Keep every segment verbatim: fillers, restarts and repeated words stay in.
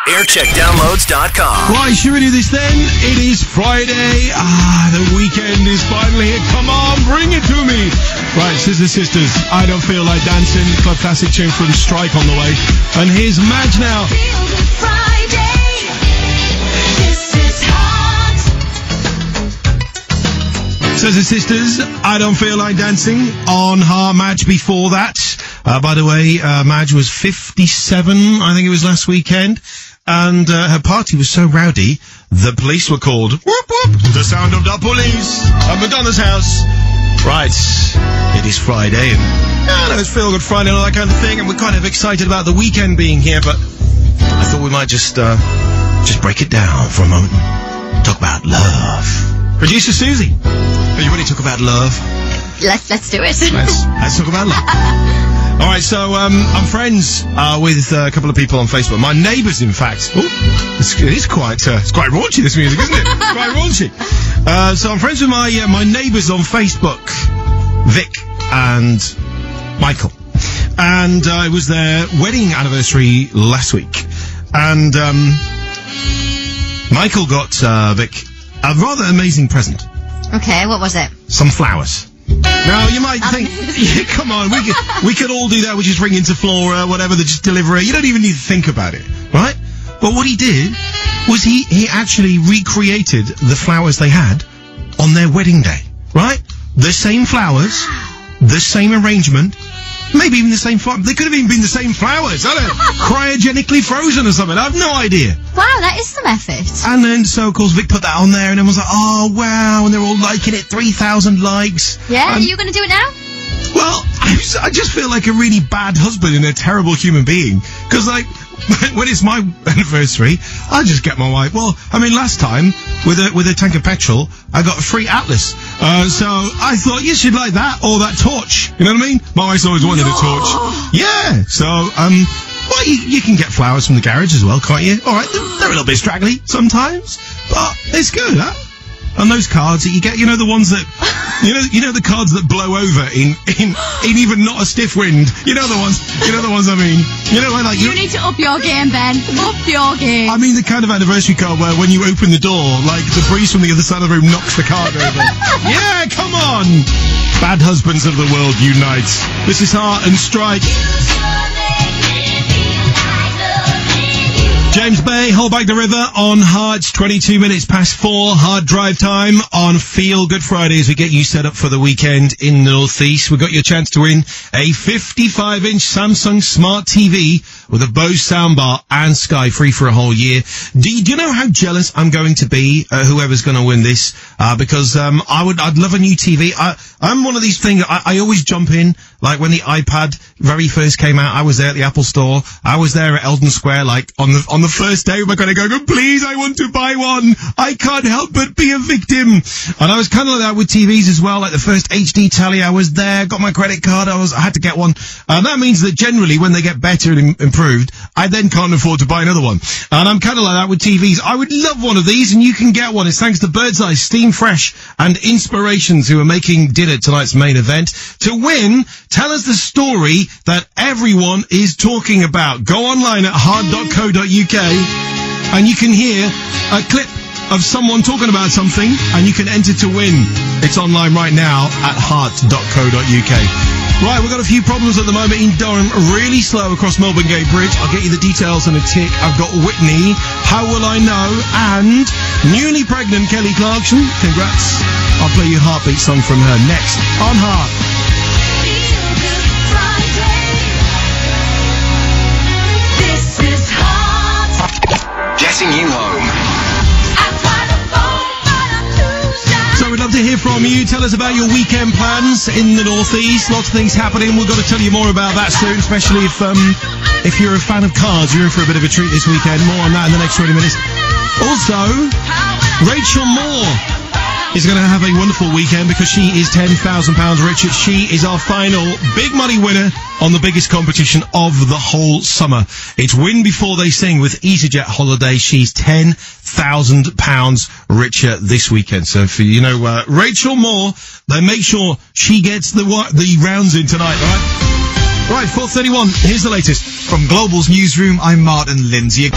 aircheck downloads dot com. Right, should we do this then? It is Friday. Ah, the weekend is finally here. Come on, bring it to me. Right, Scissor Sisters, I Don't Feel Like Dancing. Club classic tune from Strike on the way. And here's Madge now. Feel Good Friday. This is hot. Scissor Sisters, I Don't Feel Like Dancing on Heart. Madge before that. Uh, by the way, uh, Madge was fifty-seven, I think it was last weekend. And uh, her party was so rowdy, the police were called. Whoop, whoop, the sound of the police at Madonna's house. Right, it is Friday, and I know it's Feel Good Friday and all that kind of thing, and we're kind of excited about the weekend being here, but I thought we might just, uh, just break it down for a moment. Talk about love. Producer Susie, are you ready to talk about love? Let's let's do it. Let's, let's talk about love. All right, so um, I'm friends uh, with uh, a couple of people on Facebook. My neighbours, in fact. Oh, it's, it is quite uh, it's quite raunchy, this music, isn't it? Quite raunchy. Uh, so I'm friends with my uh, my neighbours on Facebook, Vic and Michael, and uh, it was their wedding anniversary last week, and um, Michael got uh, Vic a rather amazing present. Okay, what was it? Some flowers. Now, you might think, yeah, come on, we could, we could all do that. We just ring into Flora, whatever, they just deliver it. You don't even need to think about it, right? But what he did was he, he actually recreated the flowers they had on their wedding day, right? The same flowers, the same arrangement, maybe even the same flower. They could have even been the same flowers. I don't know, cryogenically frozen or something. I have no idea. Wow, that is some effort. And then, so, of course, Vic put that on there, and everyone was like, oh, wow, and they're all liking it, three thousand likes. Yeah, and, are you going to do it now? well, I, was- I just feel like a really bad husband and a terrible human being. Because, like, when it's my anniversary, I just get my wife. Well, I mean, last time, with a with a tank of petrol, I got a free Atlas. Uh, so I thought, you should like that, or that torch. You know what I mean? My wife's always wanted a torch. Yeah, so, um... well, you, you can get flowers from the garage as well, can't you? All right, they're, they're a little bit straggly sometimes, but it's good, huh? And those cards that you get, you know, the ones that, you know, you know the cards that blow over in in in even not a stiff wind. You know the ones, you know the ones I mean. You know, like You need to up your game, Ben. Up your game. I mean the kind of anniversary card where when you open the door, like the breeze from the other side of the room knocks the card over. Yeah, come on! Bad husbands of the world unite. This is Heart and Strike. James Bay, Hold Back the River on Hearts, twenty-two minutes past four, hard drive time on Feel Good Friday as we get you set up for the weekend in the North East. We've got your chance to win a fifty-five inch Samsung Smart T V with a Bose soundbar and Sky free for a whole year. Do you, do you know how jealous I'm going to be, uh, whoever's going to win this? Uh, because um, I would, I'd love a new T V. I, I'm one of these things, I, I always jump in, like when the iPad very first came out, I was there at the Apple Store. I was there at Eldon Square, like on the on the first day. We're going to go, go, please, I want to buy one. I can't help but be a victim. And I was kind of like that with T Vs as well. Like the first H D tally, I was there, got my credit card, I was, I had to get one. And that means that generally when they get better and im- improved, I then can't afford to buy another one. And I'm kind of like that with T Vs. I would love one of these, and you can get one. It's thanks to Birdseye, Steam Fresh, and Inspirations, who are making dinner tonight's main event. To win, tell us the story that everyone is talking about. Go online at hard dot co dot uk, and you can hear a clip of someone talking about something, and you can enter to win. It's online right now at heart dot co dot uk. Right, we've got a few problems at the moment in Durham. Really slow across Melbourne Gate Bridge. I'll get you the details in a tick. I've got Whitney, How Will I Know, and newly pregnant Kelly Clarkson. Congrats. I'll play you a Heartbeat song from her next on Heart. Feel Good Friday. This is hot. Getting you home. I've got a phone, but I'm too shy. So we'd love to hear from you. Tell us about your weekend plans in the northeast. Lots of things happening. We've got to tell you more about that soon, especially if um if you're a fan of cars. You're in for a bit of a treat this weekend. More on that in the next twenty minutes. Also, Rachel Moore is going to have a wonderful weekend because she is ten thousand pounds richer. She is our final big money winner on the biggest competition of the whole summer. It's Win Before They Sing with EasyJet Holiday. She's ten thousand pounds richer this weekend. So for, you know, uh, Rachel Moore, then make sure she gets the wa- the rounds in tonight, all right? Right, four thirty-one. Here's the latest. From Global's newsroom, I'm Martin Lindsay.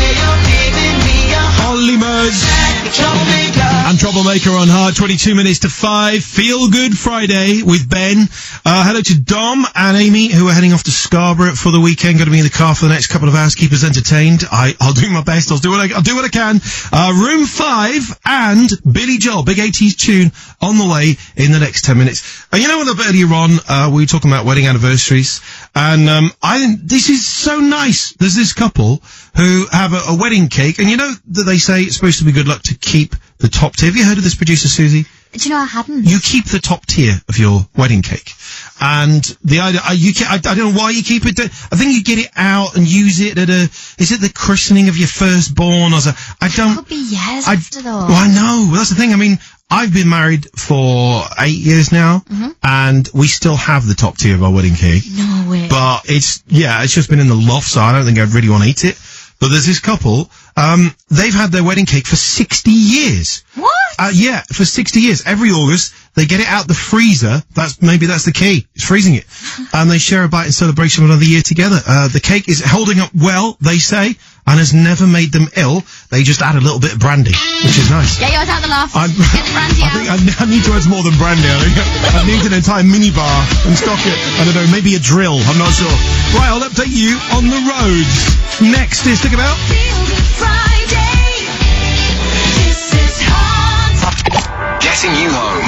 Holly Murs and Troublemaker on Hard, twenty-two minutes to five. Feel Good Friday with Ben. Uh, hello to Dom and Amy, who are heading off to Scarborough for the weekend. Going to be in the car for the next couple of hours. Keep us entertained. I, I'll do my best. I'll do what I, I'll do what I can. Uh, Room five and Billy Joel, big eighties tune on the way in the next ten minutes. And you know, a little bit earlier on, uh, we were talking about wedding anniversaries. And, um, I, this is so nice. There's this couple who have a, a wedding cake, and you know that they say it's supposed to be good luck to keep the top tier. Have you heard of this, producer Susie? Do you know I hadn't? You keep the top tier of your wedding cake. And the idea, uh, you ca- I, I don't know why you keep it. I think you get it out and use it at a, is it the christening of your firstborn or so? I don't. Could be years I, after though. Well, I know. Well, that's the thing. I mean, I've been married for eight years now, Mhm. and we still have the top tier of our wedding cake. No way. But it's, yeah, it's just been in the loft, so I don't think I'd really want to eat it. But there's this couple, um, they've had their wedding cake for sixty years. What? Uh, yeah, for sixty years. Every August, they get it out the freezer. That's, maybe that's the key. It's freezing it. And they share a bite in celebration of another year together. Uh, the cake is holding up well, they say, and has never made them ill. They just add a little bit of brandy, which is nice. Get yours out the loft. I'm- Get the brandy I out. think I, I need to add more than brandy. I think I need an entire minibar and stock it. I don't know, maybe a drill. I'm not sure. Right, I'll update you on the roads. Next is Think About. Feel Good Friday. This is hot. Getting you home.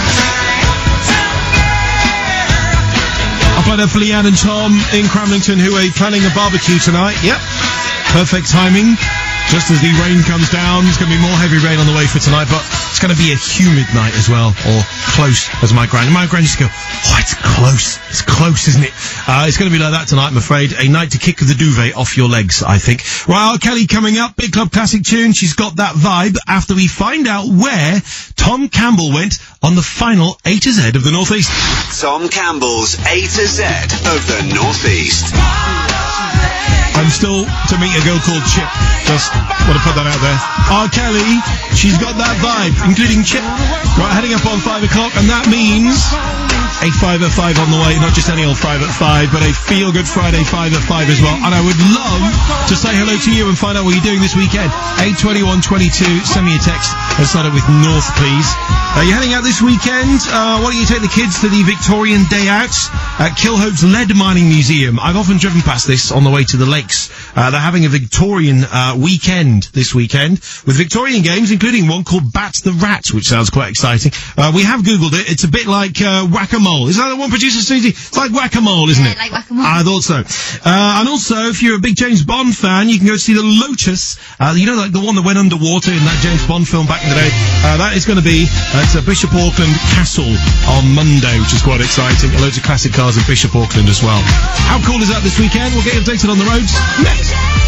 I'll play that for Leanne and Tom in Cramlington, who are planning a barbecue tonight. Yep. Perfect timing. Just as the rain comes down, there's going to be more heavy rain on the way for tonight, but it's going to be a humid night as well, or close, as my grand. My grand used to go, oh, it's close. It's close, isn't it? Uh, it's going to be like that tonight, I'm afraid. A night to kick the duvet off your legs, I think. Right, R. Kelly coming up, Big Club Classic tune. She's got that vibe after we find out where Tom Campbell went on the final A to Z of the North East. Tom Campbell's A to Z of the Northeast. I'm still to meet a girl called Chip. Just want to put that out there. R. Kelly, she's got that vibe, including Chip. Right, heading up on five o'clock, and that means a five at five on the way. Not just any old five at five, but a Feel Good Friday five at five as well. And I would love to say hello to you and find out what you're doing this weekend. eight twenty-one twenty-two. Send me a text and start it with North, please. Are you heading out this weekend? Uh, why don't you take the kids to the Victorian Day Out at Kilhope's Lead Mining Museum? I've often driven past this on the way to the lakes. Uh, they're having a Victorian uh, weekend this weekend with Victorian games, including one called Bat the Rat, which sounds quite exciting. Uh, we have Googled it. It's a bit like uh, whack-a-mole. Is that the one, producer Susie? It's like whack-a-mole, isn't Yeah, it? like whack-a-mole. I thought so. Uh, and also, if you're a big James Bond fan, you can go see the Lotus. Uh, you know, like the one that went underwater in that James Bond film back in the day. Uh, that is going to be at uh, Bishop Auckland Castle on Monday, which is quite exciting. Loads of classic cars in Bishop Auckland as well. How cool is that this weekend? We'll get you updated on the roads next.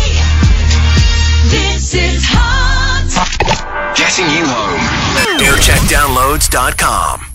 This is hot. Getting you home. air check downloads dot com.